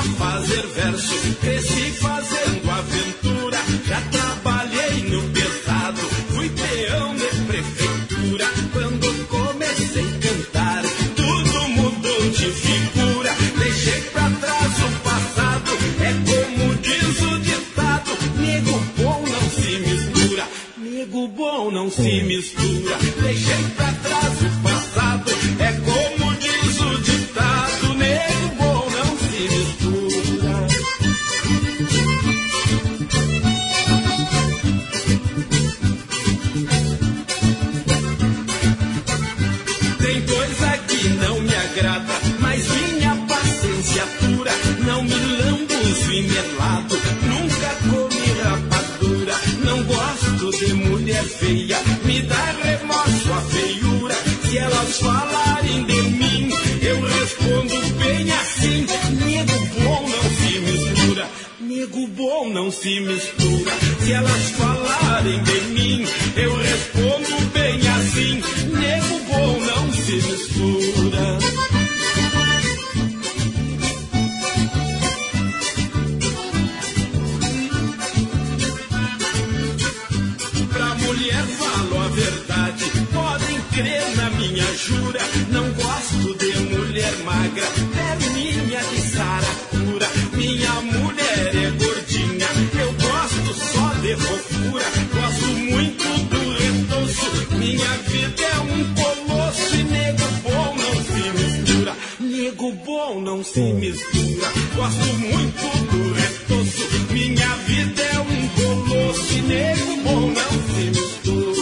a fazer verso, cresci fazendo aventura. Já trabalhei no pesado, fui peão de prefeitura. Quando comecei a cantar, tudo mudou de figura. Deixei pra trás o passado, é como diz o ditado: nego bom não se mistura, nego bom não se mistura. Deixei pra trás o passado, é como diz o ditado: nego bom não se mistura. Tem coisa que não me agrada, mas minha paciência pura. Não me lambo esfinelado, nunca comi rapadura. Não gosto de mulher feia, me dá remorso a feiura. Se elas falarem de mim, eu respondo bem assim: nego bom não se mistura, nego bom não se mistura. Se elas falarem de mim, eu respondo bem assim: nego bom não se mistura. Pra mulher falo a verdade, podem crer na minha jura. Não gosto de mulher magra, perninha de saracura. Minha mulher é gordinha, eu gosto só de fofura. Gosto muito do retoço, minha vida é um colosso. E nego bom não se mistura, nego bom não se mistura. Gosto muito do retoço, minha vida é um colosso. E nego bom não se mistura.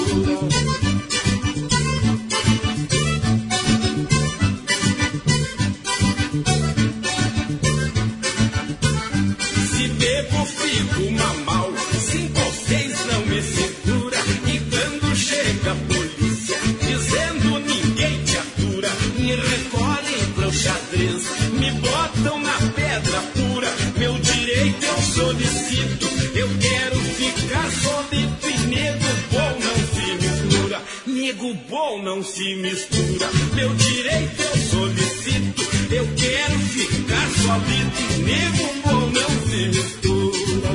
Se bebo, fico mal, 5 ou 6 não me segura. E quando chega a polícia, dizendo ninguém te atura, me recolhem pro xadrez, me botam na pedra pura. Meu direito eu solicito, eu quero ficar solito. E nego bom não se mistura, nego bom não se mistura. Meu direito eu solicito, eu quero ficar solito. E nego bom não se mistura.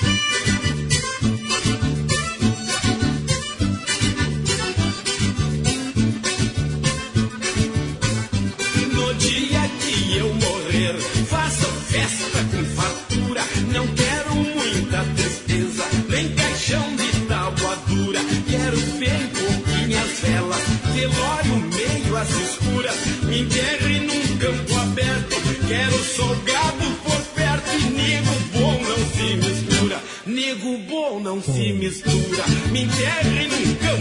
No dia que eu morrer, façam festa com fartura. Não quero muita tristeza, nem caixão de tábua dura. Quero bem pouquinhas velas, velório meio às escuras. Me enterre num campo aberto, quero salgado por perto. E nego bom não se mistura, nego bom não se mistura. Me enterre num campo